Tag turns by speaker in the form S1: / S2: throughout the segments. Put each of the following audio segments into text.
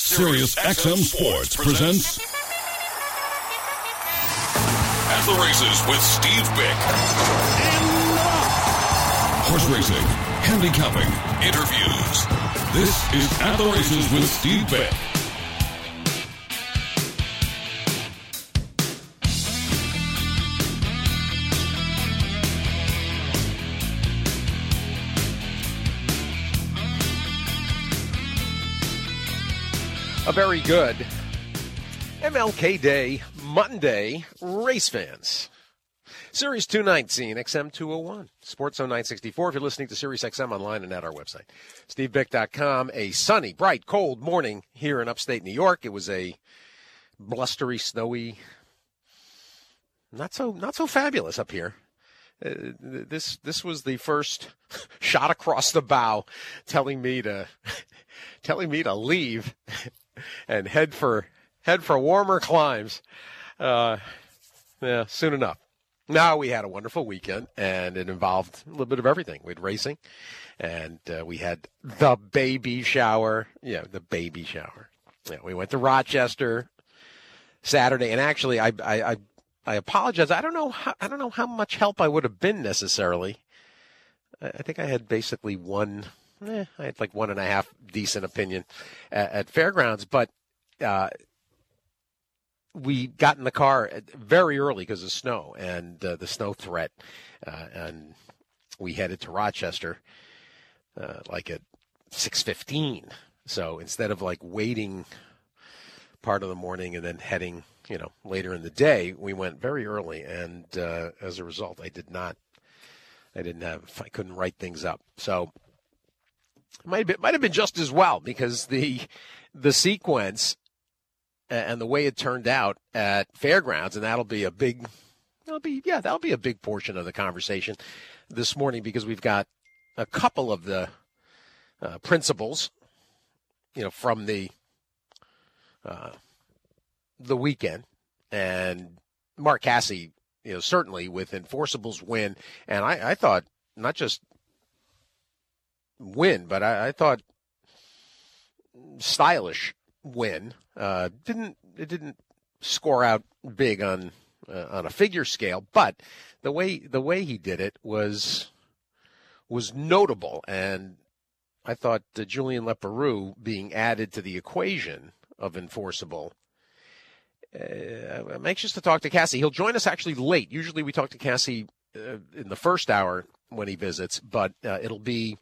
S1: Sirius XM Sports presents At the Races with Steve Bick. Horse racing, handicapping, interviews. This is At the Races with Steve Bick.
S2: A very good MLK Day, Monday, race fans. Series 219, XM 201, Sports Zone 964. If you're listening to Sirius XM online and at our website, SteveBick.com. A sunny, bright, cold morning here in upstate New York. It was a blustery, snowy, not so fabulous up here. This was the first shot across the bow, telling me to leave and head for warmer climes. Soon enough. Now, we had a wonderful weekend, and it involved a little bit of everything. We had racing, and we had the baby shower. Yeah, the baby shower. Yeah, we went to Rochester Saturday, and actually, I apologize. I don't know how much help I would have been necessarily. I think I had basically I had like 1.5 decent opinion at Fairgrounds, but we got in the car very early because of snow and the snow threat, and we headed to Rochester like at 6:15. So instead of like waiting part of the morning and then heading, later in the day, we went very early, and as a result, I couldn't write things up. So might have been just as well, because the sequence and the way it turned out at Fairgrounds, and that'll be a big portion of the conversation this morning, because we've got a couple of the principals, from the weekend, and Mark Casse, certainly with Enforcible's win, and I thought not just win, but I thought stylish win. It didn't score out big on a figure scale, but the way he did it was notable, and I thought Julien Leparoux being added to the equation of Enforcible. I'm anxious to talk to Casse. He'll join us actually late. Usually we talk to Casse in the first hour when he visits, but it'll be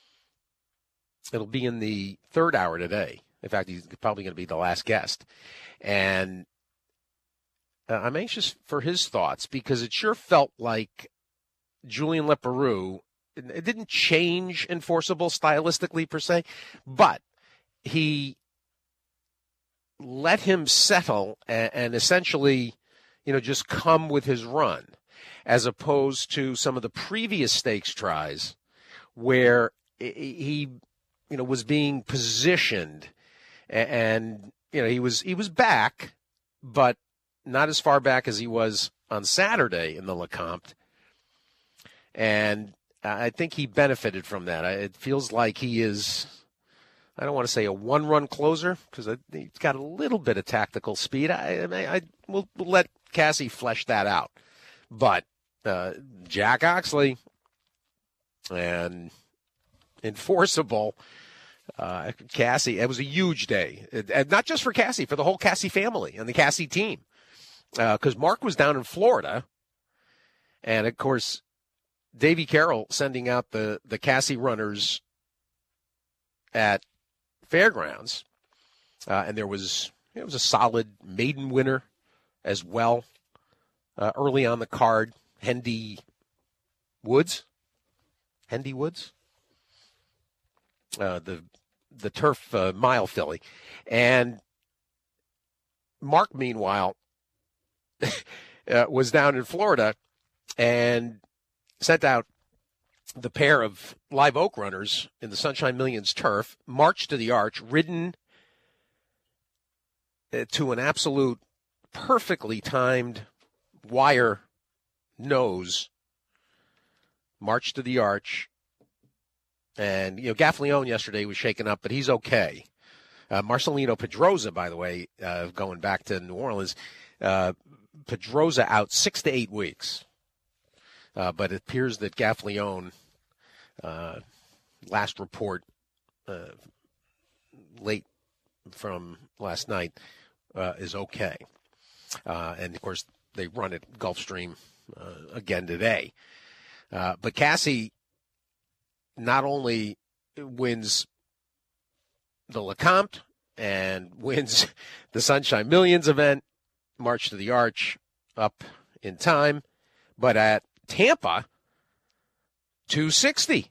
S2: in the third hour today. In fact, he's probably going to be the last guest. And I'm anxious for his thoughts, because it sure felt like Julien Leparoux, it didn't change Enforcible stylistically per se, but he let him settle and essentially, just come with his run, as opposed to some of the previous stakes tries where he was being positioned, and he was back, but not as far back as he was on Saturday in the Lecomte, and I think he benefited from that. It feels like he is, I don't want to say a one-run closer, because he's got a little bit of tactical speed. We'll let Casse flesh that out, but Jack Oxley and Enforcible, Casse, it was a huge day, and not just for Casse, for the whole Casse family and the Casse team, because Mark was down in Florida, and of course Davey Carroll sending out the Casse runners at Fairgrounds, and it was a solid maiden winner as well early on the card. Hendy Woods, the turf mile filly. And Mark, meanwhile, was down in Florida and sent out the pair of Live Oak runners in the Sunshine Millions turf, marched to the Arch, ridden to an absolute perfectly timed wire nose, marched to the Arch. And, Gaffleone yesterday was shaken up, but he's okay. Marcelino Pedroza, by the way, going back to New Orleans, Pedroza out 6 to 8 weeks. But it appears that Gaffalione, last report late from last night, is okay. And, of course, they run at Gulfstream again today. But Cassie not only wins the Lecomte and wins the Sunshine Millions event, March to the Arch up in time, but at Tampa, 260.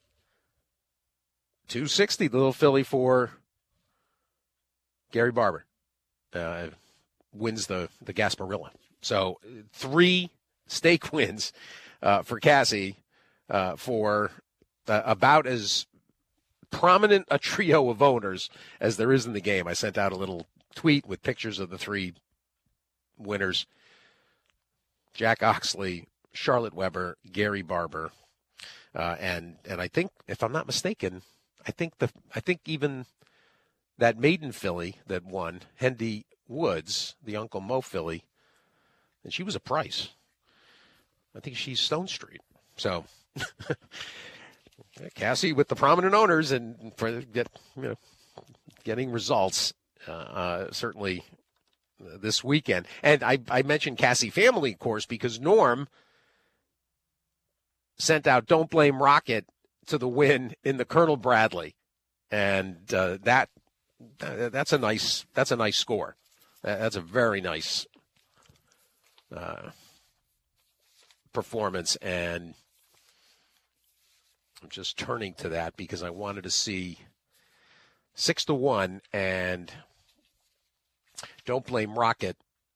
S2: 260, the little filly for Gary Barber. Wins the Gasparilla. So 3 stake wins for Cassie for about as prominent a trio of owners as there is in the game. I sent out a little tweet with pictures of the 3 winners: Jack Oxley, Charlotte Weber, Gary Barber, and I think, if I'm not mistaken, I think even that maiden filly that won, Hendy Woods, the Uncle Mo filly, and she was a price. I think she's Stone Street. So Cassie with the prominent owners and for getting results certainly this weekend. And I mentioned Cassie family, of course, because Norm sent out Don't Blame Rocket to the win in the Colonel Bradley, and that's a nice score. That's a very nice performance, and I'm just turning to that because I wanted to see 6-1 and Don't Blame Rocket,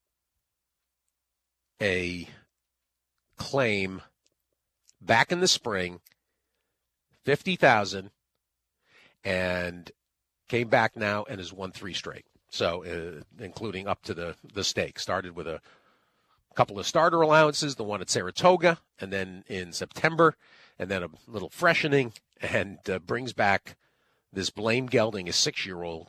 S2: a claim back in the spring, 50,000, and came back now and has won 3 straight. So, including up to the stake. Started with a couple of starter allowances, the one at Saratoga, and then in September, and then a little freshening, and brings back this Blame Gelding, a 6-year-old.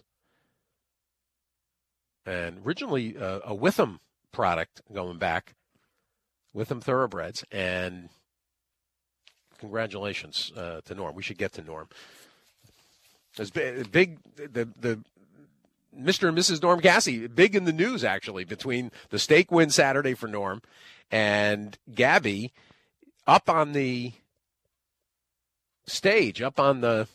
S2: And originally a Witham product going back, Witham Thoroughbreds, and congratulations to Norm. We should get to Norm. It's big, the Mr. and Mrs. Norm Cassie, big in the news, actually, between the stake win Saturday for Norm and Gabby up on the stage, up on the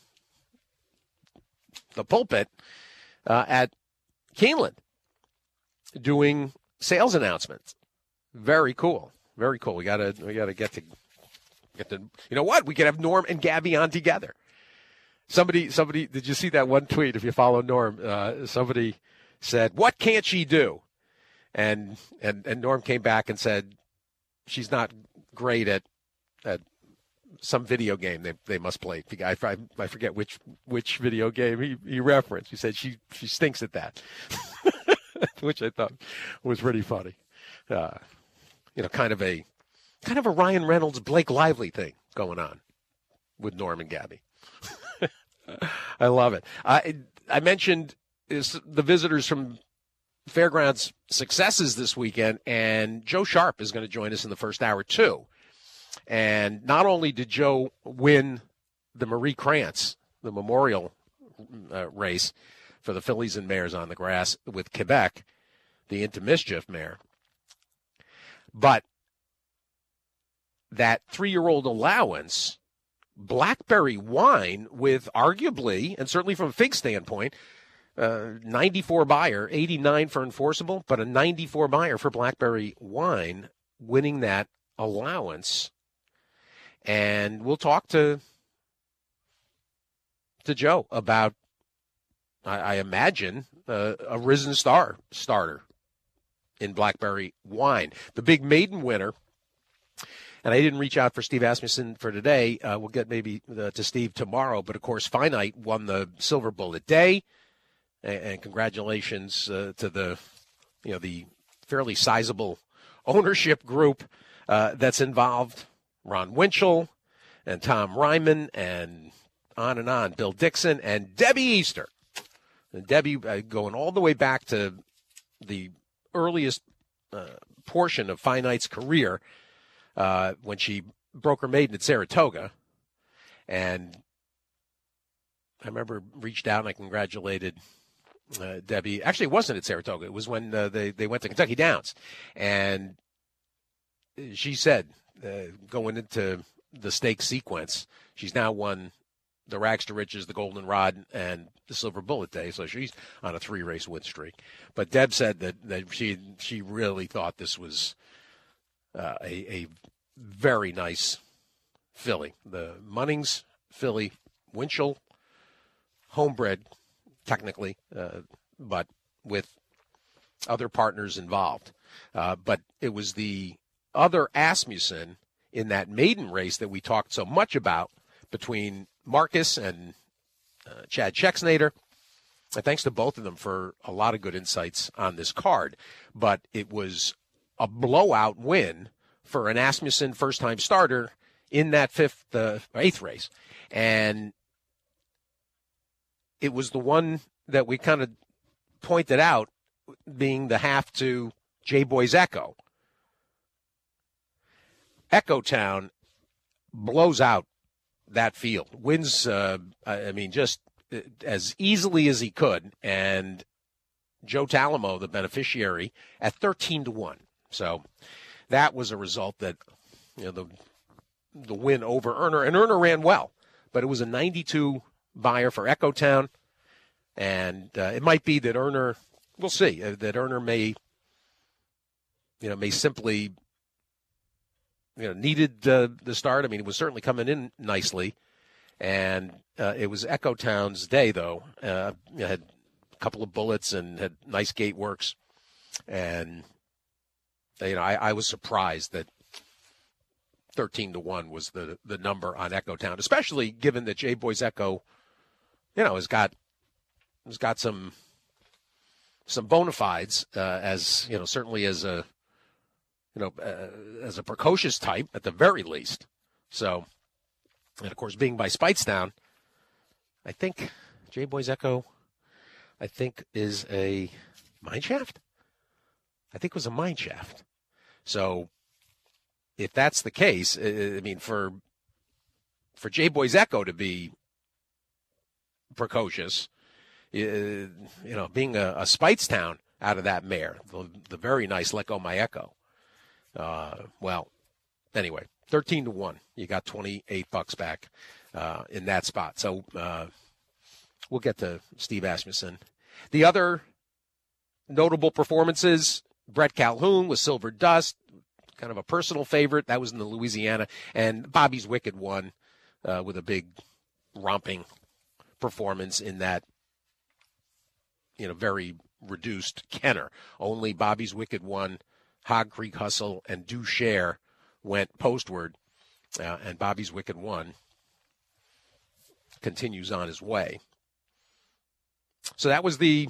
S2: pulpit at Keeneland doing sales announcements. Very cool. Very cool. We gotta get to, you know what? We could have Norm and Gabby on together. Somebody, did you see that one tweet? If you follow Norm, somebody said, "What can't she do?" And Norm came back and said, "She's not great at some video game they must play." I forget which video game he referenced. He said she stinks at that, which I thought was pretty funny. Kind of a Ryan Reynolds, Blake Lively thing going on with Norm and Gabby. I love it. I mentioned the visitors from Fairgrounds Successes this weekend, and Joe Sharp is going to join us in the first hour, too. And not only did Joe win the Marie Krantz, the memorial race for the fillies and mares on the grass with Quebec, the Into Mischief mare, but that 3-year-old allowance, Blackberry Wine, with arguably, and certainly from a fig standpoint, 94 buyer, 89 for enforceable, but a 94 buyer for Blackberry Wine, winning that allowance. And we'll talk to Joe about, I imagine, a Risen Star starter in Blackberry Wine. The big maiden winner, and I didn't reach out for Steve Asmussen for today. We'll get maybe to Steve tomorrow. But, of course, Finite won the Silver Bullet Day. And congratulations to the fairly sizable ownership group that's involved. Ron Winchell and Tom Ryman and on, Bill Dixon and Debbie Easter. And Debbie, going all the way back to the earliest portion of Finite's career, when she broke her maiden at Saratoga, and I remember reached out and I congratulated Debbie. Actually, it wasn't at Saratoga. It was when they went to Kentucky Downs, and she said, going into the stakes sequence, she's now won the Rags to Riches, the Golden Rod, and the Silver Bullet Day, so she's on a 3-race win streak. But Deb said that she really thought this was a very nice filly. The Munnings filly, Winchell, homebred, technically, but with other partners involved. But it was the other Asmussen in that maiden race that we talked so much about between Marcus and Chad Schexnayder. And thanks to both of them for a lot of good insights on this card. But it was a blowout win for an Asmussen first-time starter in that 8th race. And it was the one that we kind of pointed out being the half to J-Boy's Echo. Echo Town blows out that field, wins, just as easily as he could. And Joe Talamo, the beneficiary, at 13-1. So that was a result that, the win over Erner. And Erner ran well, but it was a 92 buyer for Echo Town. And it might be that Erner, we'll see, that Erner may simply, needed the start. I mean, it was certainly coming in nicely. And it was Echo Town's day, though. Had a couple of bullets and had nice gate works. And, I was surprised that 13-1 was the number on Echo Town, especially given that J-Boy's Echo, has got some bona fides as, certainly as a, as a precocious type at the very least. So, and of course, being by Speightstown, I think J-Boy's Echo, is a mine shaft. I think it was a mine shaft. So, if that's the case, I mean, for J-Boy's Echo to be precocious, being a Speightstown out of that mare, the very nice Let Go My Echo. Anyway, 13-1. You got $28 back in that spot. So we'll get to Steve Asmussen. The other notable performances, Brett Calhoun with Silver Dust, kind of a personal favorite. That was in the Louisiana. And Bobby's Wicked won with a big romping performance in that, very reduced Kenner. Only Bobby's Wicked won. Hog Creek Hustle and Do Share went postward, and Bobby's Wicked won. Continues on his way. So that was the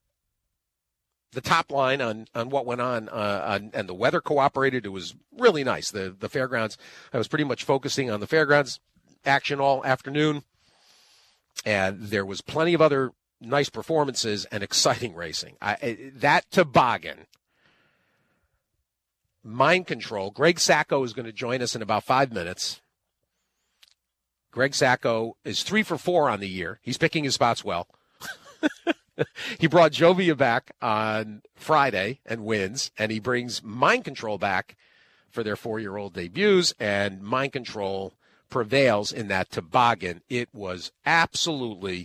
S2: top line on what went on, and the weather cooperated. It was really nice. The fairgrounds, I was pretty much focusing on the fairgrounds action all afternoon, and there was plenty of other nice performances and exciting racing. That toboggan, Mind Control. Greg Sacco is going to join us in about 5 minutes. Greg Sacco is 3 for 4 on the year. He's picking his spots well. He brought Jovia back on Friday and wins, and he brings Mind Control back for their 4-year-old debuts, and Mind Control prevails in that toboggan. It was absolutely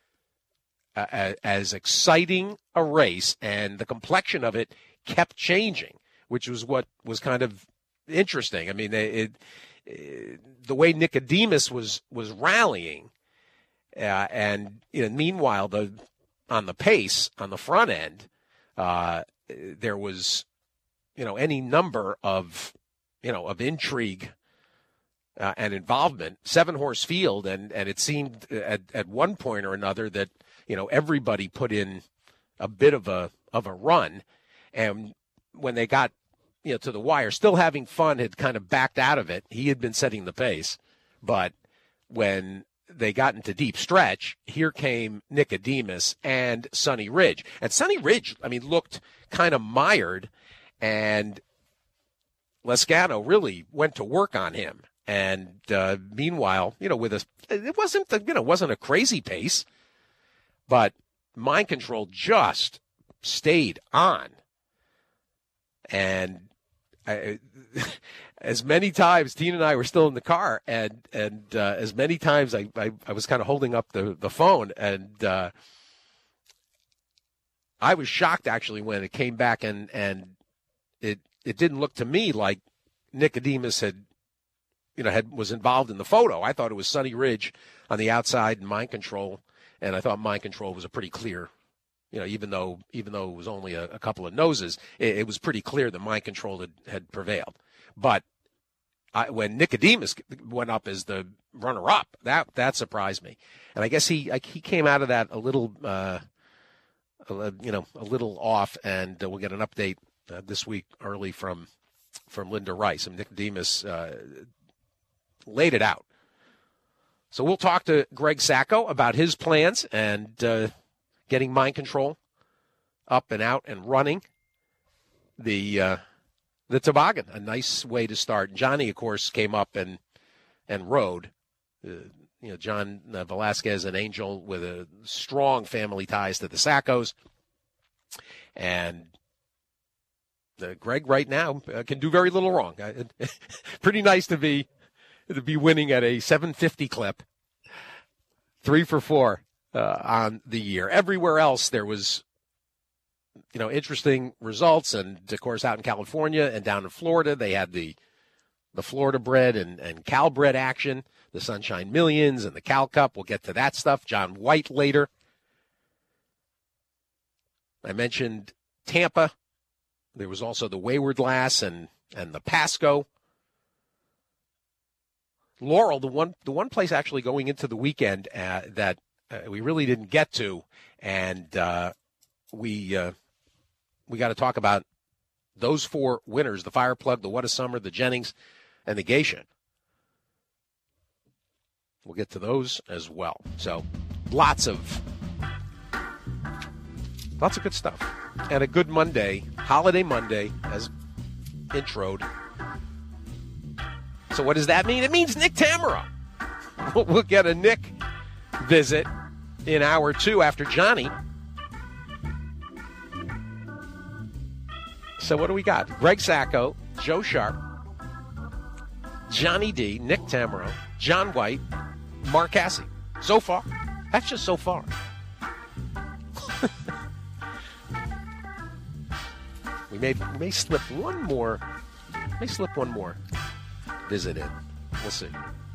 S2: as exciting a race, and the complexion of it kept changing, which was what was kind of interesting. I mean, the way Nicodemus was rallying, and meanwhile, on the pace on the front end, there was any number of intrigue and involvement. 7-horse field, and it seemed at one point or another that everybody put in a bit of a run, and when they got to the wire, Still Having Fun had kind of backed out of it. He had been setting the pace, but when they got into deep stretch, here came Nicodemus and Sonny Ridge. And Sonny Ridge, looked kind of mired, and Lezcano really went to work on him. And meanwhile, it wasn't a crazy pace, but Mind Control just stayed on. And as many times, Tina and I were still in the car, and as many times I was kind of holding up the phone, and I was shocked actually when it came back, and it didn't look to me like Nicodemus was involved in the photo. I thought it was Sonny Ridge on the outside and Mind Control, and I thought Mind Control was a pretty clear. Even though it was only a couple of noses, it was pretty clear that Mind Control had prevailed. But when Nicodemus went up as the runner-up, that surprised me. And I guess he came out of that a little off. And we'll get an update this week early from Linda Rice. And Nicodemus laid it out. So we'll talk to Greg Sacco about his plans and getting Mind Control up and out and running the toboggan. A nice way to start. Johnny, of course, came up and rode. John Velasquez, an Angel with a strong family ties to the Saccos. And Greg right now can do very little wrong. Pretty nice to be winning at a 750 clip, 3 for 4. On the year. Everywhere else there was, interesting results. And, of course, out in California and down in Florida, they had the Florida bred and Cal bred action, the Sunshine Millions and the Cal Cup. We'll get to that stuff. John White later. I mentioned Tampa. There was also the Wayward Lass and the Pasco. Laurel, the one place actually going into the weekend that we really didn't get to, and we got to talk about those 4 winners: the Fireplug, the What a Summer, the Jennings, and the Geisha. We'll get to those as well. So lots of good stuff, and a good Monday, holiday Monday, as introed. So what does that mean? It means Nick Tamero. We'll get a Nick visit in hour 2 after Johnny. So what do we got? Greg Sacco, Joe Sharp, Johnny D, Nick Tamero, John White, Mark Cassie. So far. That's just so far. We may slip one more visit in. We'll see.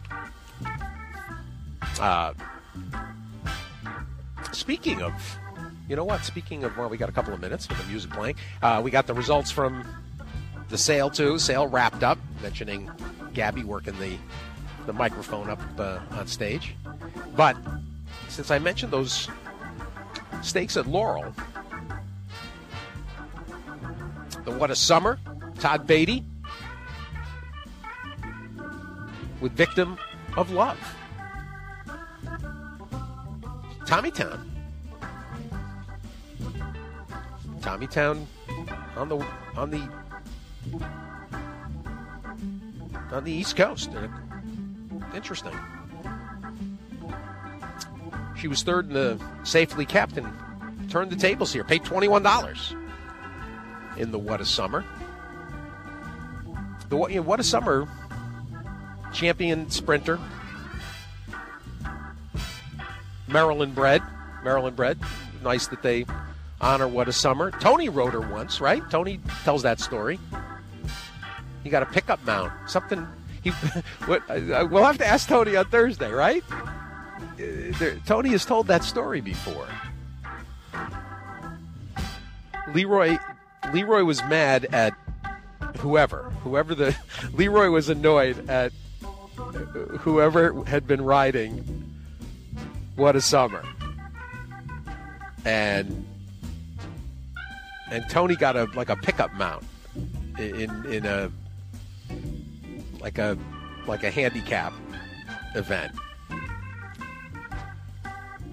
S2: Speaking of, well, we got a couple of minutes with the music playing. We got the results from the sale, too. Sale wrapped up, mentioning Gabby working the microphone up on stage. But since I mentioned those stakes at Laurel, the What a Summer, Todd Beatty with Victim of Love. Tommytown on the East Coast. Interesting. She was third in the Safely Kept and turned the tables here. Paid $21 in the What a Summer. The What a Summer champion sprinter. Maryland bred. Nice that they honor What a Summer. Tony rode her once, right? Tony tells that story. He got a pickup mount. Something. We'll have to ask Tony on Thursday, right? Tony has told that story before. Leroy was mad at whoever Leroy was annoyed at whoever had been riding What a Summer. And Tony got a pickup mount in a like a handicap event.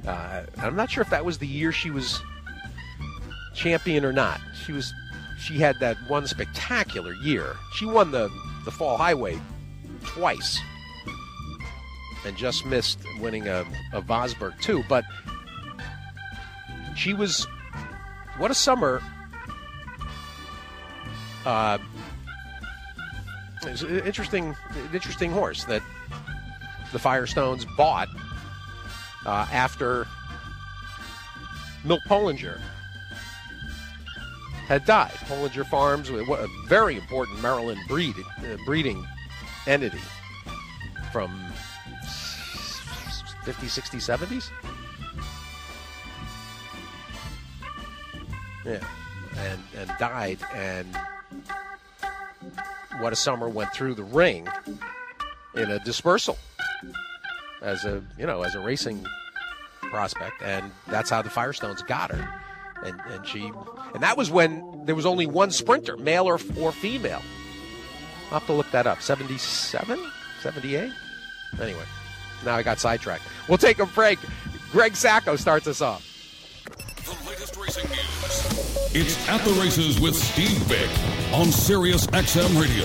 S2: I'm not sure if that was the year she was champion or not. She had that one spectacular year. She won the Fall Highway twice and just missed winning a Vosburg too. But she was, what a summer. It's an interesting horse that the Firestones bought after Milt Pollinger had died. Pollinger Farms, a very important Maryland breeding entity from 50s, 60s, 70s. Yeah, and died, and What a Summer went through the ring in a dispersal as a racing prospect, and that's how the Firestones got her. And that was when there was only one sprinter, male or female. I'll have to look that up. 77? 78? Anyway, now I got sidetracked. We'll take a break. Greg Sacco starts us off.
S1: The latest racing news. It's At the Races with Steve Bick on Sirius XM Radio.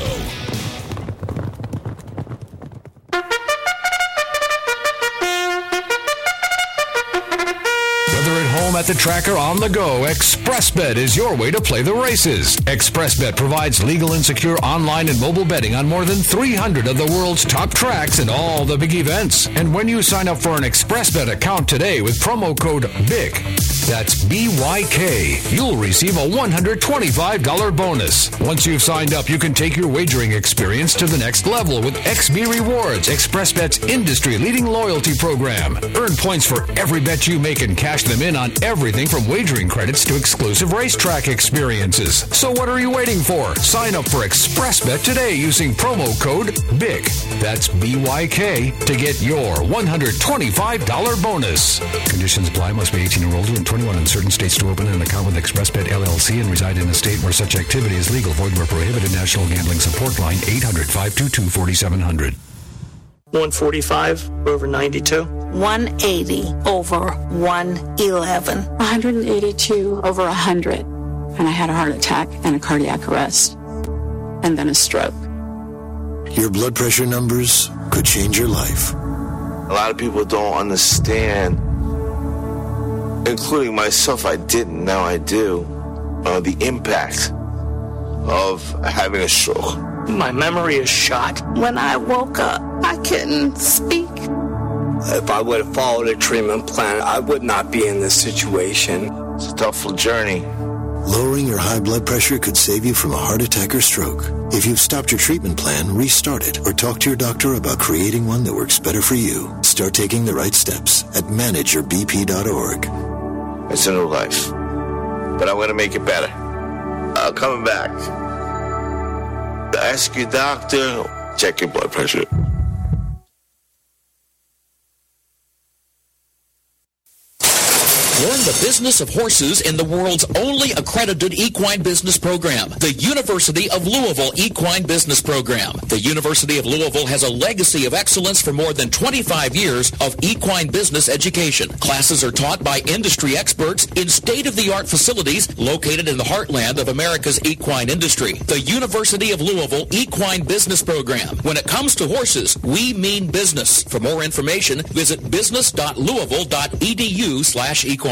S3: At the track or on the go, ExpressBet is your way to play the races. ExpressBet provides legal and secure online and mobile betting on more than 300 of the world's top tracks and all the big events. And when you sign up for an ExpressBet account today with promo code BIC, that's BYK, you'll receive a $125 bonus. Once you've signed up, you can take your wagering experience to the next level with XB Rewards, ExpressBet's industry-leading loyalty program. Earn points for every bet you make and cash them in on everything from wagering credits to exclusive racetrack experiences. So what are you waiting for? Sign up for ExpressBet today using promo code BIC. That's BYK to get your $125 bonus. Conditions apply. Must be 18 or older and 21 in certain states to open an account with ExpressBet LLC and reside in a state where such activity is legal, void, where prohibited. National Gambling Support Line 800-522-4700.
S4: 145 over 92.
S5: 180 over 111.
S6: 182 over 100. And I had a heart attack and a cardiac arrest. And then a stroke.
S7: Your blood pressure numbers could change your life.
S8: A lot of people don't understand, including myself. I didn't, now I do, the impact of having a stroke.
S4: My memory is shot.
S5: When I woke up, I couldn't speak.
S9: If I would have followed a treatment plan, I would not be in this situation.
S8: It's a tough journey.
S7: Lowering your high blood pressure could save you from a heart attack or stroke. If you've stopped your treatment plan, restart it or talk to your doctor about creating one that works better for you. Start taking the right steps at manageyourbp.org.
S8: It's a new life, but I'm going to make it better. Coming back. Ask your doctor, check your blood pressure.
S10: Learn the business of horses in the world's only accredited equine business program, the University of Louisville Equine Business Program. The University of Louisville has a legacy of excellence for more than 25 years of equine business education. Classes are taught by industry experts in state-of-the-art facilities located in the heartland of America's equine industry. The University of Louisville Equine Business Program. When it comes to horses, we mean business. For more information, visit business.louisville.edu/equine.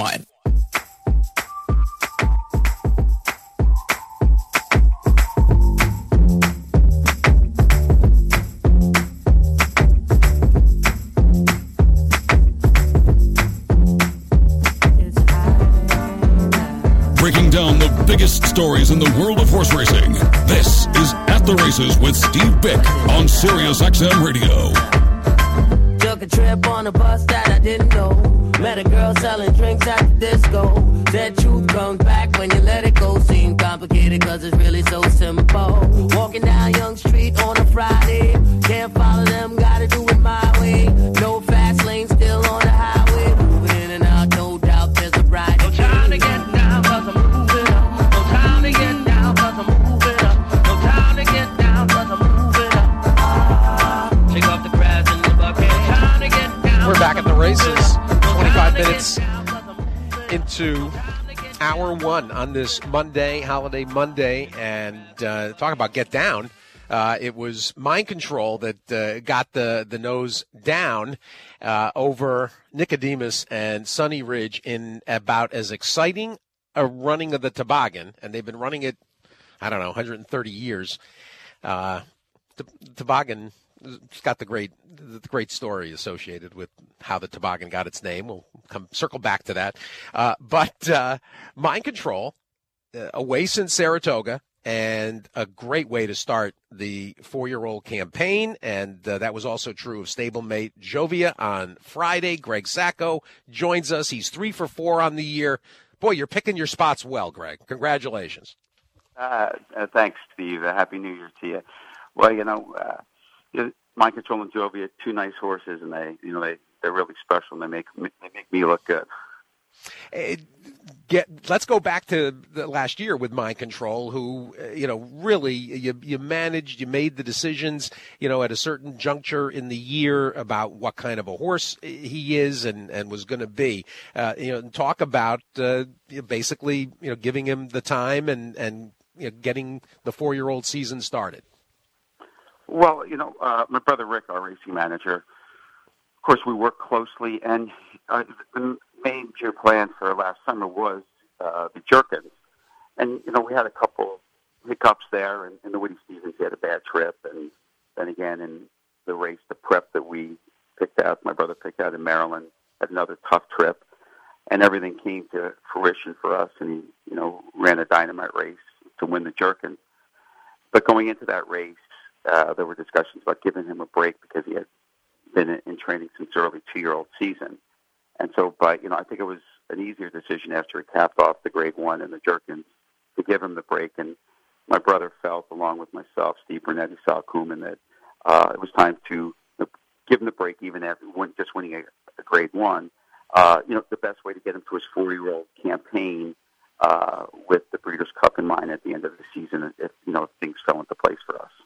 S1: Breaking down the biggest stories in the world of horse racing. This is At the Races with Steve Bick on Sirius XM Radio.
S11: Took a trip on a bus that I didn't know. Met a girl selling drinks at the disco. Said truth comes back when you let it go. Seemed complicated cause it's really so simple. Walking down Young Street on a Friday. Can't follow them, gotta do it my way. No fast lane, still on the highway. Moving in and out, no doubt there's a bride. No time to get down cause I'm moving up. No time to get down cause I'm moving up. No time to get down cause I'm moving up. Shake off the grass in the bucket. Time to get down.
S2: We're back at the races. 25 minutes into hour one on this Monday, holiday Monday, and talk about get down. It was Mind Control that got the nose down over Nicodemus and Sunny Ridge in about as exciting a running of the toboggan, and they've been running it, 130 years. Toboggan, it's got the great story associated with how the toboggan got its name. We'll circle back to that. But Mind Control, away since Saratoga, and a great way to start the 4-year-old campaign. And that was also true of stablemate Jovia on Friday. Greg Sacco joins us. He's 3 for 4 on the year. Boy, you're picking your spots well, Greg. Congratulations.
S12: Thanks, Steve. Happy New Year to you. Well, Mind Control and Jovia, 2 nice horses, and they're really special, and they make me look good.
S2: Let's go back to the last year with Mind Control, who, really you managed, you made the decisions, at a certain juncture in the year about what kind of a horse he is and was going to be. Talk about basically, giving him the time and getting the 4-year-old season started.
S12: Well, my brother Rick, our racing manager, of course, we work closely, and the major plan for last summer was the Jerkins. And, we had a couple hiccups there, and in the Woody Stevens, he had a bad trip, and then again in the race, the prep that we picked out, my brother picked out in Maryland, had another tough trip, and everything came to fruition for us, and he, ran a dynamite race to win the Jerkins. But going into that race, there were discussions about giving him a break because he had been in training since early 2-year-old season. And so, I think it was an easier decision after he capped off the Grade 1 and the Jerkins to give him the break. And my brother felt, along with myself, Steve Bernetti, Sal Kuman, that it was time to give him the break even after just winning a Grade 1. The best way to get him to his 4-year-old campaign with the Breeders' Cup in mind at the end of the season if things fell into place for us.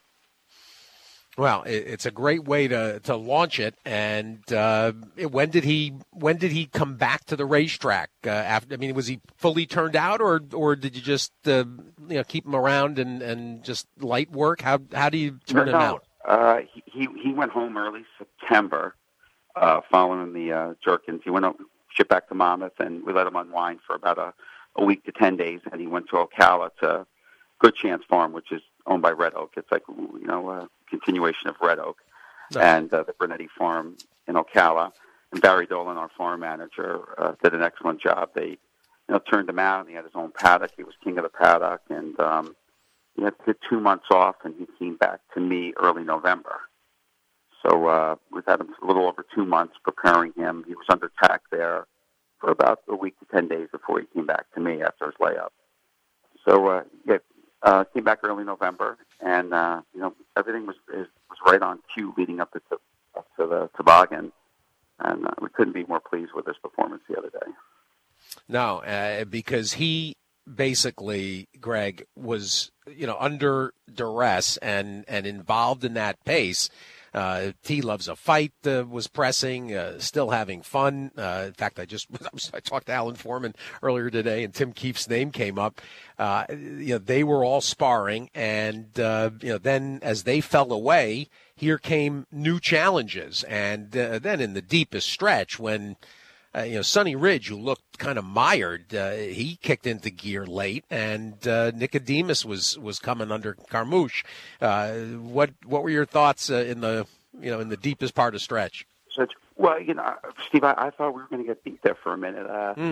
S2: Well, it's a great way to launch it. And when did he come back to the racetrack? After, was he fully turned out, or did you just keep him around and just light work? How do you turn him out?
S12: He went home early September, following the Jerkins. He went shipped back to Monmouth, and we let him unwind for about a week to 10 days. And he went to Ocala to Good Chance Farm, which is owned by Red Oak. It's like, a continuation of Red Oak, and the Bernetti Farm in Ocala. And Barry Dolan, our farm manager, did an excellent job. They, turned him out, and he had his own paddock. He was king of the paddock, and he had 2 months off, and he came back to me early November. So we've had him a little over 2 months preparing him. He was under tack there for about a week to 10 days before he came back to me after his layup. So, came back early November, and everything was right on cue leading up to the toboggan, and we couldn't be more pleased with his performance the other day.
S2: No, because he basically, Greg, was under duress and involved in that pace. He loves a fight, was pressing, still having fun. In fact, I talked to Alan Foreman earlier today, and Tim Keefe's name came up. They were all sparring, and then as they fell away, here came new challenges. And then in the deepest stretch, when Sunny Ridge, who looked kind of mired, he kicked into gear late, and Nicodemus was coming under Carmouche. What were your thoughts in the deepest part of stretch?
S12: Well, Steve, I thought we were going to get beat there for a minute.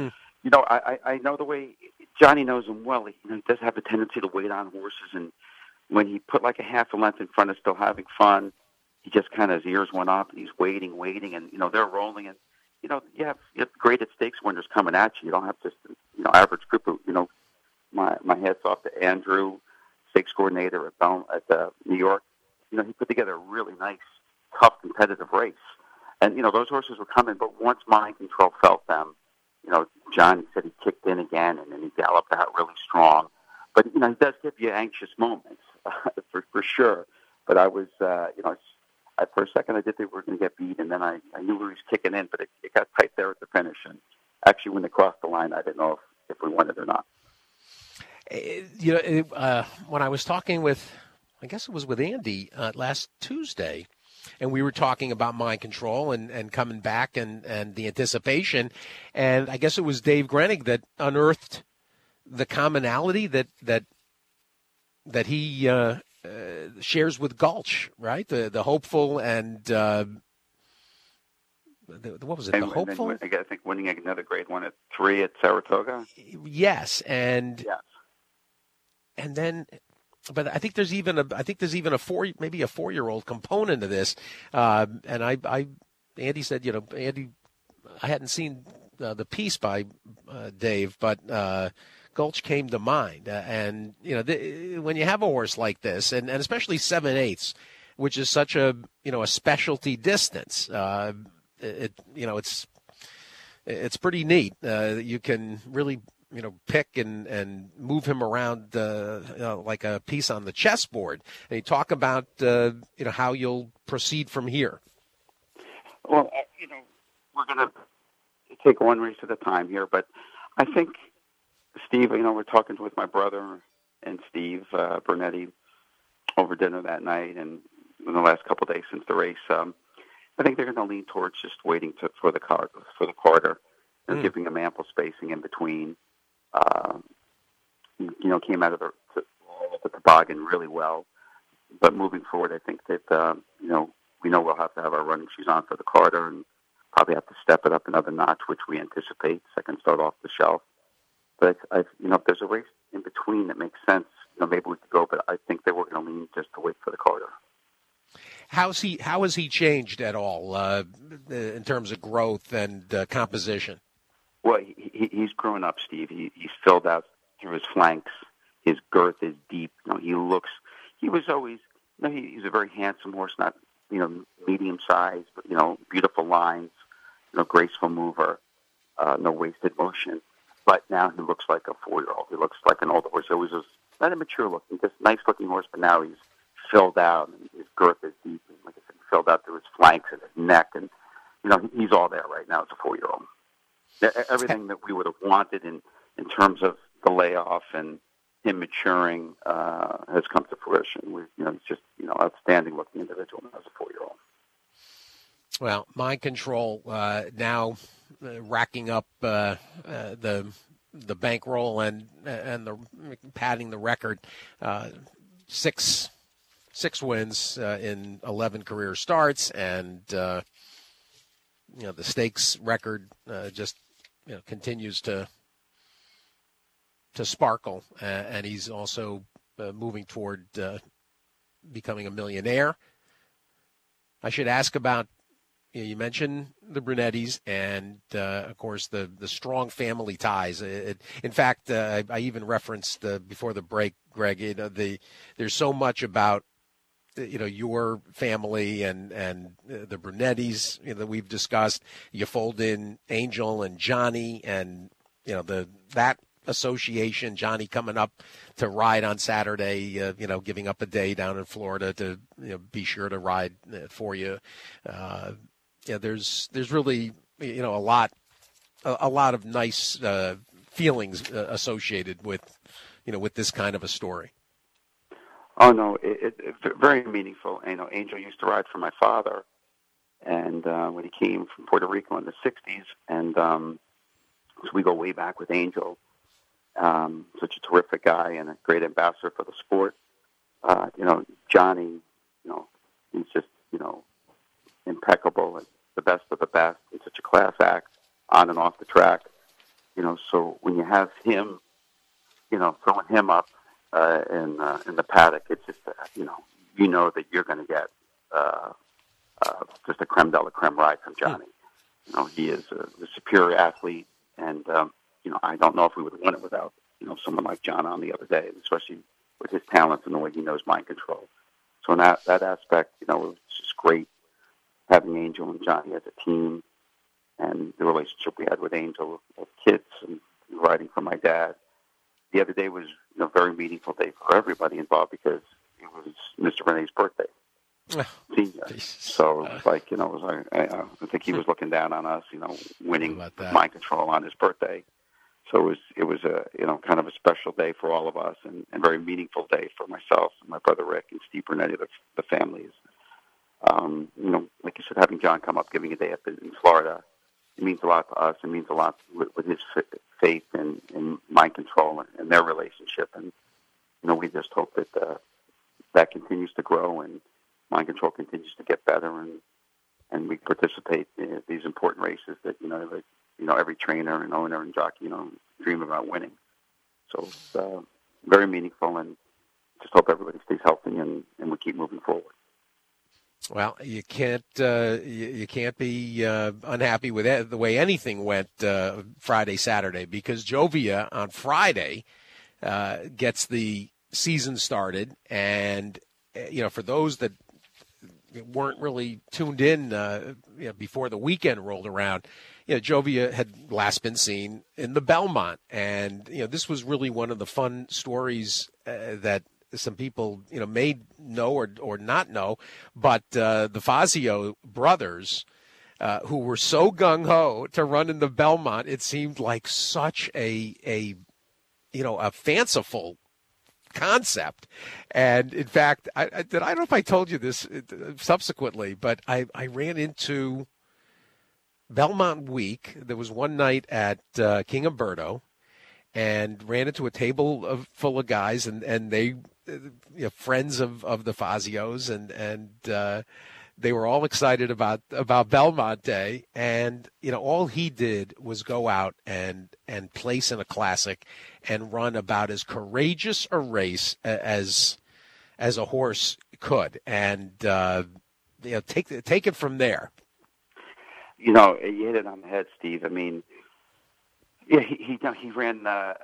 S12: I know the way Johnny knows him well. He does have a tendency to wait on horses, and when he put like a half a length in front of Still Having Fun, he just kind of, his ears went up, and he's waiting, and they're rolling, and you have graded stakes winners coming at you. You don't have just average group of my hats off to Andrew, stakes coordinator at New York. He put together a really nice, tough, competitive race, and those horses were coming. But once Mind Control felt them, John said he kicked in again, and then he galloped out really strong. But he does give you anxious moments for sure. But I was for a second I did think we were going to get beat, and then I knew he was kicking in, but it got tight there at the finish, and actually, when they crossed the line, I didn't know if we won it or not.
S2: When I was talking with, I guess it was with Andy last Tuesday, and we were talking about Mind Control and coming back and the anticipation, and I guess it was Dave Grenig that unearthed the commonality that he shares with Gulch, right? The hopeful and what was it? The hopeful.
S12: And then, I think winning another grade one at 3 at Saratoga.
S2: Yes, and then, but I think there's even a 4-year-old component to this. And Andy said, Andy, I hadn't seen the piece by Dave, but Gulch came to mind. And when you have a horse like this, and especially 7/8, which is such a specialty distance, it's pretty neat. You can really pick and move him around like a piece on the chessboard. And you talk about how you'll proceed from here.
S12: Well, we're going to take one race at a time here, but I think, Steve, we're talking with my brother and Steve Brunetti over dinner that night, and in the last couple of days since the race, I think they're going to lean towards just waiting for the quarter, and giving them ample spacing in between. Came out of the toboggan really well, but moving forward, I think that we know we'll have to have our running shoes on for the quarter, and probably have to step it up another notch, which we anticipate. Second start off the shelf, but if there's a race in between that makes sense, maybe we could go. But I think that we're going to lean just to wait for the quarter.
S2: How has he changed at all in terms of growth and composition?
S12: Well, he's grown up, Steve. He's filled out through his flanks. His girth is deep. He was always, he's a very handsome horse, not, medium size, but, beautiful lines, graceful mover, no wasted motion. But now he looks like a 4-year-old. He looks like an older horse. He was not a mature looking, just nice looking horse, but now he's filled out, and his girth is deep, and like I said, filled out through his flanks and his neck, and he's all there right now as a 4-year-old. Everything that we would have wanted in terms of the layoff and him maturing has come to fruition. He's just outstanding looking individual as a 4-year-old.
S2: Well, Mind Control now racking up the bankroll and the padding the record. Six wins in 11 career starts, and the stakes record just continues to sparkle, and he's also moving toward becoming a millionaire. I should ask about, you mentioned the Brunettis and, of course, the strong family ties. In fact, I even referenced before the break, Greg, there's so much about your family and the Brunettis that we've discussed. You fold in Angel and Johnny, and that association. Johnny coming up to ride on Saturday. Giving up a day down in Florida to be sure to ride for you. There's really a lot of nice feelings associated with this kind of a story.
S12: Oh no, it's very meaningful. Angel used to ride for my father, and when he came from Puerto Rico in the '60s, and so we go way back with Angel. Such a terrific guy and a great ambassador for the sport. Johnny, he's just impeccable and the best of the best, and such a class act on and off the track. So when you have him, throwing him up in the paddock, it's just that you're going to get just a creme de la creme ride from Johnny. He is a superior athlete, and I don't know if we would have won it without someone like John on the other day, especially with his talents and the way he knows Mind Control. So in that aspect, it was just great having Angel and Johnny as a team, and the relationship we had with Angel as kids and riding for my dad. The other day was a very meaningful day for everybody involved because it was Mr. Renee's birthday. senior. So it was like, I think he was looking down on us, winning Mind Control on his birthday. So it was a kind of a special day for all of us, and very meaningful day for myself and my brother Rick and Steve Brunetti, the families. Like you said, having John come up, giving a day up in Florida, it means a lot to us. It means a lot with his faith in Mind Control and their relationship. And we just hope that that continues to grow and Mind Control continues to get better, and we participate in these important races that every trainer and owner and jockey dream about winning. So it's very meaningful, and just hope everybody stays healthy and we keep moving forward.
S2: Well, you can't be unhappy with the way anything went Friday, Saturday, because Jovia on Friday gets the season started, and for those that weren't really tuned in before the weekend rolled around, Jovia had last been seen in the Belmont, and this was really one of the fun stories that some people may know or not know, but the Fazio brothers, who were so gung-ho to run in the Belmont, it seemed like such a fanciful concept. And in fact, I don't know if I told you this subsequently, but I ran into Belmont Week. There was one night at King Umberto, and ran into a table full of guys, and they friends of the Fazios, and they were all excited about Belmont Day, and all he did was go out and place in a classic and run about as courageous a race as a horse could, and take it from there.
S12: You hit it on the head, Steve. I mean, yeah, he ran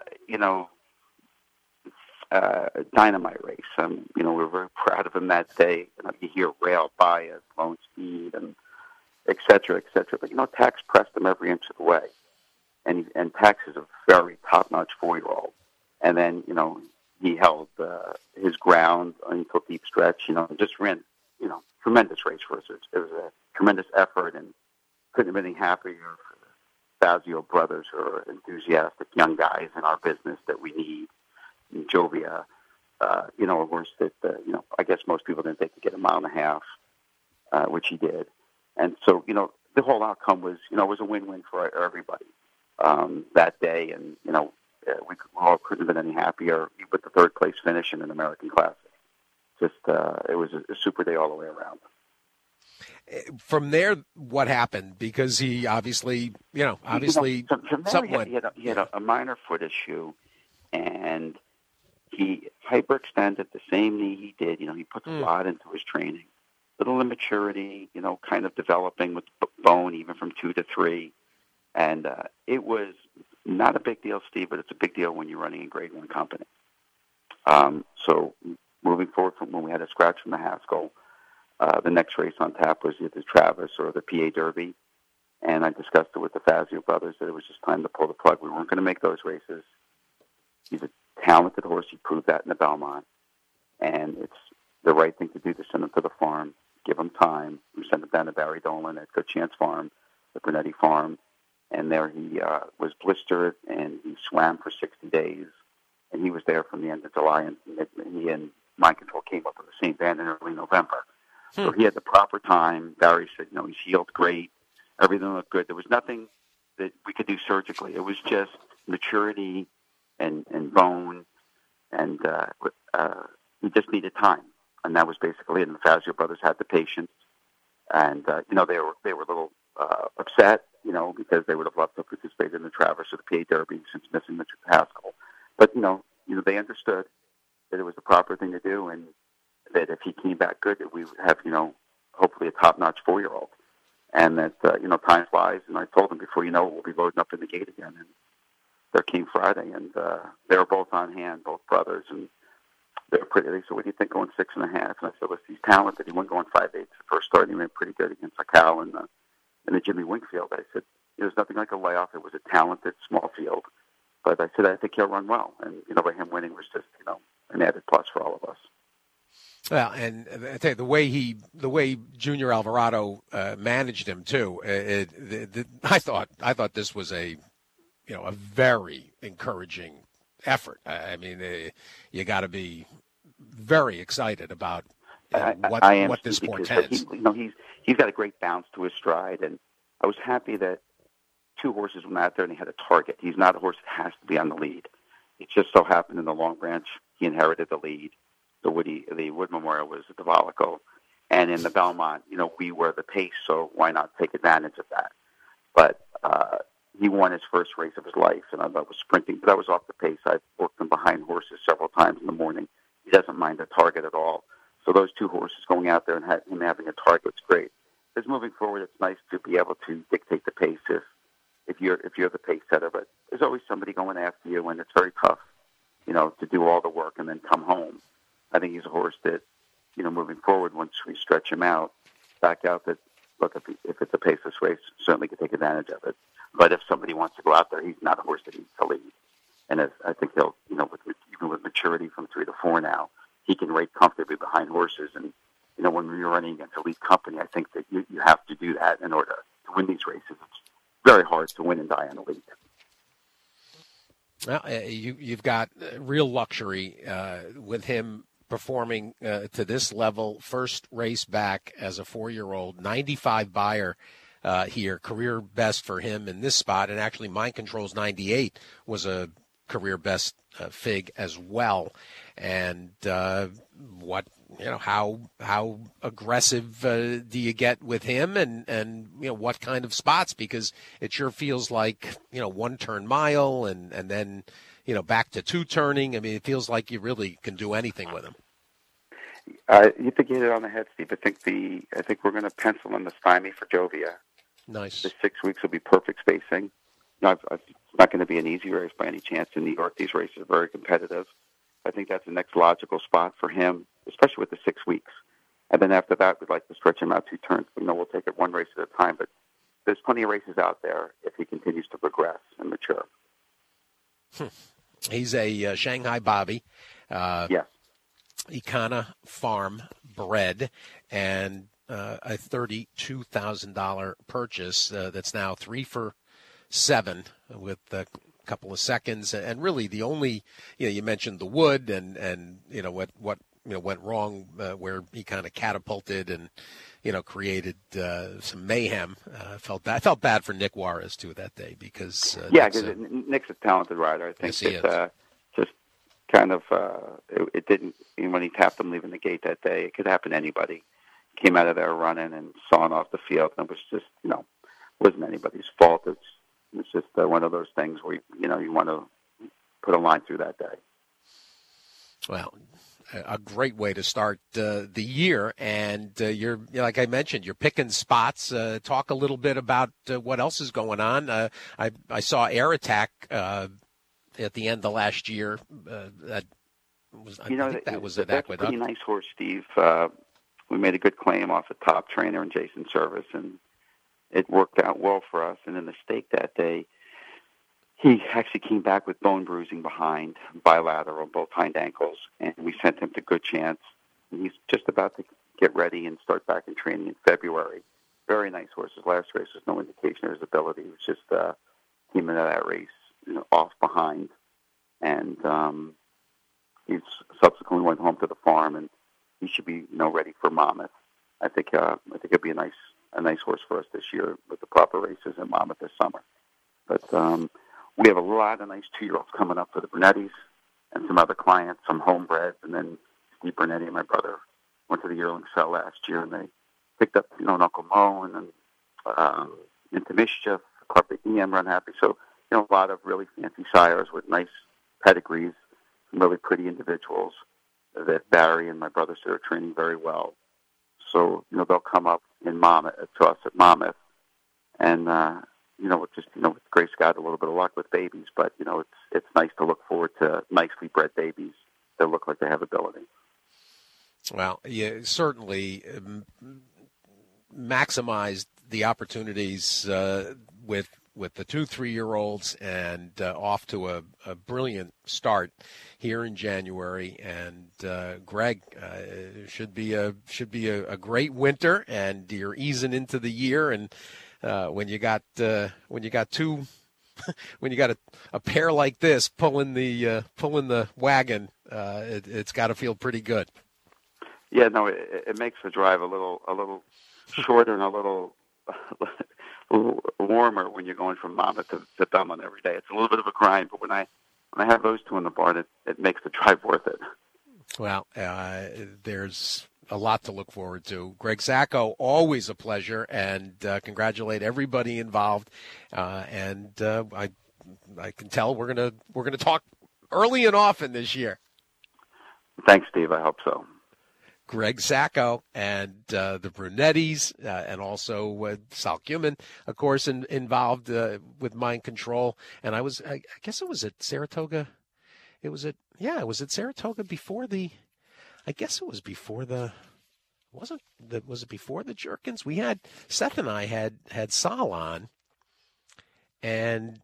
S12: dynamite race. We were very proud of him that day. You hear Rail Bias, Lone Speed, and et cetera, et cetera. But Tax pressed him every inch of the way, and Tax is a very top-notch 4-year-old. And then he held his ground until deep stretch. Just ran tremendous race for us. It was a tremendous effort, and couldn't have been any happier for the Fazio brothers, who are enthusiastic young guys in our business that we need. And Jovia, a horse that, I guess most people didn't think could get a mile and a half, which he did. And so, the whole outcome was, was a win-win for everybody that day. And, we all couldn't have been any happier with the third place finish in an American Classic. Just, it was a super day all the way around.
S2: From there, what happened? Because he obviously, from there,
S12: he had a minor foot issue, and he hyperextended the same knee he did. He puts a lot into his training. Little immaturity, kind of developing with bone, even from 2 to 3. And it was not a big deal, Steve, but it's a big deal when you're running a Grade 1 company. So moving forward from when we had a scratch from the Haskell, the next race on tap was either Travis or the PA Derby. And I discussed it with the Fazio brothers that it was just time to pull the plug. We weren't going to make those races. He's a talented horse. He proved that in the Belmont. And it's the right thing to do to send him to the farm, give him time. We sent him down to Barry Dolan at Good Chance Farm, the Brunetti Farm. And there he was blistered, and he swam for 60 days. And he was there from the end of July, and he and Mind Control came up with the same band in early November. So he had the proper time. Barry said, he's healed great. Everything looked good. There was nothing that we could do surgically. It was just maturity and bone, and he just needed time. And that was basically it. And the Fazio brothers had the patience. And, they were a little upset, because they would have loved to participate in the Travis or the PA Derby since missing the Haskell. But, they understood that it was the proper thing to do, and that if he came back good, that we would have, hopefully a top-notch 4-year-old. And that, time flies, and I told him before we'll be loading up in the gate again. And there came Friday, and they were both on hand, both brothers, and they were pretty. They said, "What do you think going 6.5?" And I said, "Listen, he's talented. He wasn't going 5/8 the first start, and he went pretty good against Cal and the Jimmy Wingfield." I said, "There's nothing like a layoff. It was a talented small field." But I said, "I think he'll run well." And, by him winning was just, an added plus for all of us.
S2: Well, and I tell you, the way Junior Alvarado managed him too. I thought this was a very encouraging effort. I mean, you got to be very excited about what this portends.
S12: He's got a great bounce to his stride, and I was happy that two horses went out there and he had a target. He's not a horse that has to be on the lead. It just so happened in the Long Branch he inherited the lead. The Wood Memorial was at the Devalico, and in the Belmont, we were the pace, so why not take advantage of that? But he won his first race of his life, and I was sprinting, but I was off the pace. I've worked him behind horses several times in the morning. He doesn't mind a target at all. So those two horses going out there and him having a target is great. Because moving forward, it's nice to be able to dictate the pace if you're the pace setter. But there's always somebody going after you, and it's very tough, to do all the work and then come home. I think he's a horse that, moving forward, once we stretch him out, back out, that look, if it's a paceless race, certainly could take advantage of it. But if somebody wants to go out there, he's not a horse that needs to lead. And I think he'll, even with maturity from 3 to 4 now, he can rate comfortably behind horses. And, when you're running against elite company, I think that you have to do that in order to win these races. It's very hard to win and die on elite.
S2: Well, you've got real luxury with him performing to this level. First race back as a 4-year-old, 95 Beyer here, career best for him in this spot. And actually Mind Control's 98 was a career best fig as well. And how aggressive do you get with him, and what kind of spots? Because it sure feels like 1-turn mile and then back to 2-turning. I mean, it feels like you really can do anything with him.
S12: You think you hit it on the head, Steve. I think we're going to pencil in the stymie for Jovia.
S2: Nice.
S12: The 6 weeks will be perfect spacing. It's not going to be an easy race by any chance. In New York, these races are very competitive. I think that's the next logical spot for him, especially with the 6 weeks. And then after that, we'd like to stretch him out 2 turns. We'll take it one race at a time, but there's plenty of races out there if he continues to progress and mature.
S2: He's a Shanghai Bobby.
S12: Yes.
S2: Econo Farm bred, and a $32,000 purchase that's now 3 for 7 with a couple of seconds. And really the only, you mentioned the Wood and what went wrong where he kind of catapulted and, created some mayhem. I felt bad for Nick Juarez too that day because
S12: Nick's a talented rider. I think
S2: yes,
S12: just kind of it didn't, when he tapped him leaving the gate that day, it could happen to anybody. Came out of there running and sawing off the field, and it was just wasn't anybody's fault. It's just one of those things where you want to put a line through that day.
S2: Well, a great way to start the year, and you're, like I mentioned, you're picking spots. Talk a little bit about what else is going on. I saw Air Attack at the end of last year. That was at
S12: that's
S2: Aqueduct.
S12: A pretty nice horse, Steve. We made a good claim off a top trainer in Jason Service, and it worked out well for us. And in the stake that day, he actually came back with bone bruising behind, bilateral, both hind ankles, and we sent him to Good Chance. And he's just about to get ready and start back in training in February. Very nice horse. His last race was no indication of his ability. It was just came into that race off behind, and he's subsequently went home to the farm, and he should be ready for Monmouth. I think it'd be a nice horse for us this year with the proper races in Monmouth this summer. But we have a lot of nice 2-year-olds coming up for the Brunettis and some other clients, some homebreds, and then Steve Brunetti and my brother went to the yearling sale last year, and they picked up Uncle Mo and then Into Mischief, Carpe Diem, Run Happy. So a lot of really fancy sires with nice pedigrees, some really pretty individuals that Barry and my brother are training very well. So, they'll come up in Monmouth, to us at Monmouth, and, with Grace got a little bit of luck with babies, but, it's nice to look forward to nicely bred babies that look like they have ability.
S2: Well, you certainly maximized the opportunities with with the 2 3-year-olds and off to a brilliant start here in January. And Greg, should be a great winter, and you're easing into the year. And when you got two. When you got a pair like this pulling the wagon, it's got to feel pretty good.
S12: Yeah, no, it makes the drive a little shorter and a little warmer when you're going from Monmouth to Belmont every day. It's a little bit of a grind, but when I have those two in the barn, it makes the drive worth it.
S2: Well, there's a lot to look forward to. Greg Sacco, always a pleasure, and congratulate everybody involved. And I can tell we're gonna talk early and often this year.
S12: Thanks, Steve. I hope so.
S2: Greg Sacco and the Brunettis, and also Sal Cumin, of course, involved with Mind Control. And I guess it was at Saratoga. It was at Saratoga before the. I guess it was before was it before the Jerkins? We had, Seth and I had Sal on, and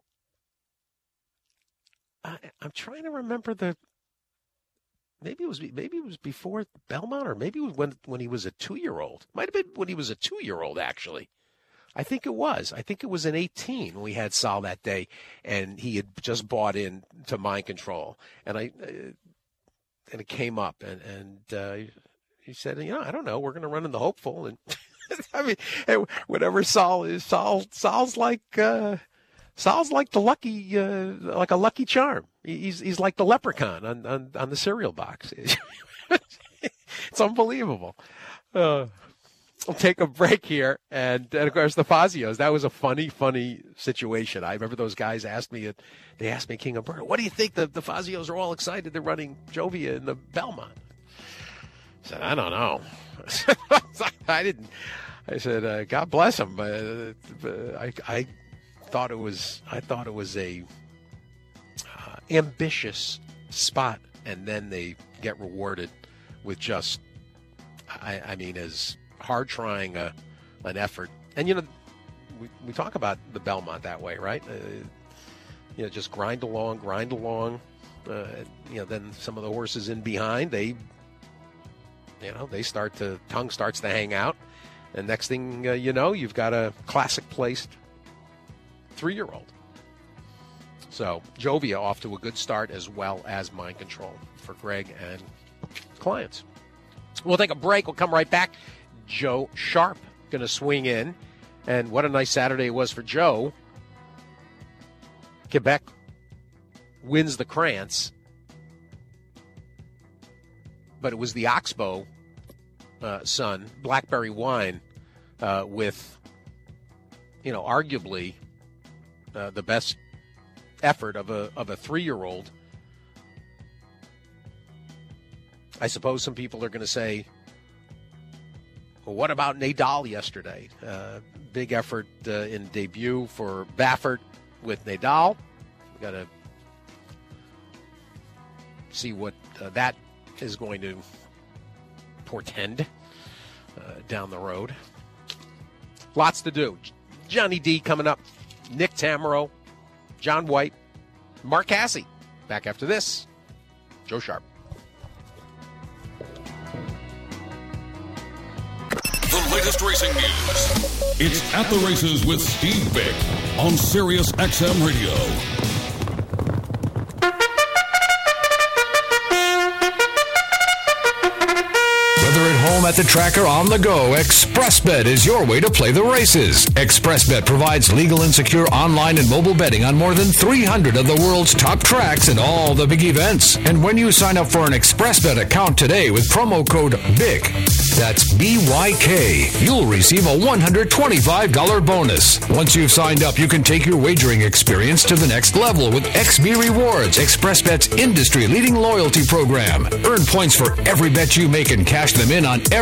S2: I'm trying to remember maybe it was before Belmont, or maybe it was when he was a 2-year-old. Might have been when he was a 2-year-old, actually. I think it was in 2018 when we had Sal that day, and he had just bought in to Mind Control, and it came up, and he said, I don't know, we're going to run in the Hopeful, and I mean, whatever Sal is, Sal's like the lucky, like a Lucky Charm. He's like the leprechaun on the cereal box. It's unbelievable. I'll take a break here, and of course the Fazios. That was a funny situation. I remember those guys asked me King Umberto, what do you think? The Fazios are all excited. They're running Jovia in the Belmont. I said, I don't know. I didn't. I said, God bless them. I thought it was a ambitious spot, and then they get rewarded with just, I mean, as hard trying an effort. And we talk about the Belmont that way, right? Just grind along. Then some of the horses in behind, tongue starts to hang out, and next thing you've got a classic placed 3-year-old. So Jovia off to a good start, as well as Mind Control for Greg and clients. We'll take a break. We'll come right back. Joe Sharp going to swing in. And what a nice Saturday it was for Joe. Quebec wins the Krantz. But it was the Oxbow son, Blackberry Wine, with, arguably the best effort of a 3-year-old. I suppose some people are going to say, well, what about Nadal yesterday? Big effort in debut for Baffert with Nadal. We've got to see what that is going to portend down the road. Lots to do. Johnny D coming up. Nick Tamero, John White, Mark Cassie. Back after this. Joe Sharp.
S1: The latest racing news. It's At the Races with Steve Bick on Sirius XM Radio.
S3: Whether at home, at the track, or on the go, ExpressBet is your way to play the races. ExpressBet provides legal and secure online and mobile betting on more than 300 of the world's top tracks and all the big events. And when you sign up for an ExpressBet account today with promo code BIC, that's BYK, you'll receive a $125 bonus. Once you've signed up, you can take your wagering experience to the next level with XB Rewards, ExpressBet's industry-leading loyalty program. Earn points for every bet you make and cash them in on every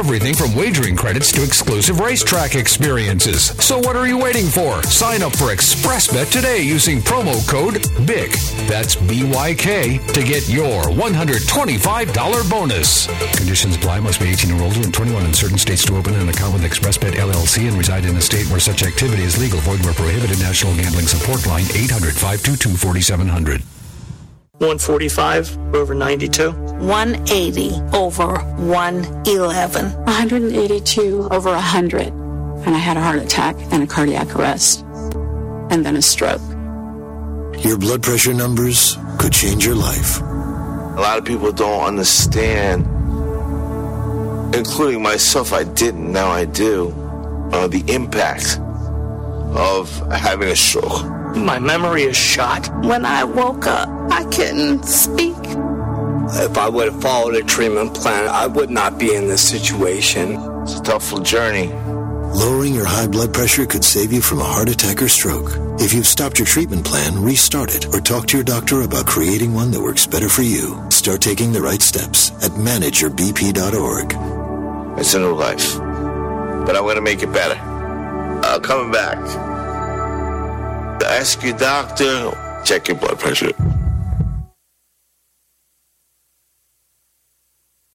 S3: everything from wagering credits to exclusive racetrack experiences. So what are you waiting for? Sign up for ExpressBet today using promo code BIK. That's BYK to get your $125 bonus. Conditions apply. Must be 18 or older and 21 in certain states to open an account with ExpressBet LLC and reside in a state where such activity is legal. Void where prohibited. National Gambling Support Line 800-522-4700.
S4: 145 over 92.
S5: 180 over 111.
S6: 182 over 100. And I had a heart attack and a cardiac arrest. And then a stroke.
S7: Your blood pressure numbers could change your life.
S8: A lot of people don't understand, including myself. I didn't, now I do, the impact of having a stroke.
S4: My memory is shot.
S5: When I woke up, I couldn't speak.
S9: If I would have followed a treatment plan, I would not be in this situation.
S8: It's a tough journey.
S7: Lowering your high blood pressure could save you from a heart attack or stroke. If you've stopped your treatment plan, restart it or talk to your doctor about creating one that works better for you. Start taking the right steps at manageyourbp.org.
S8: It's a new life, but I'm going to make it better. Coming back. Ask your doctor, check your blood pressure.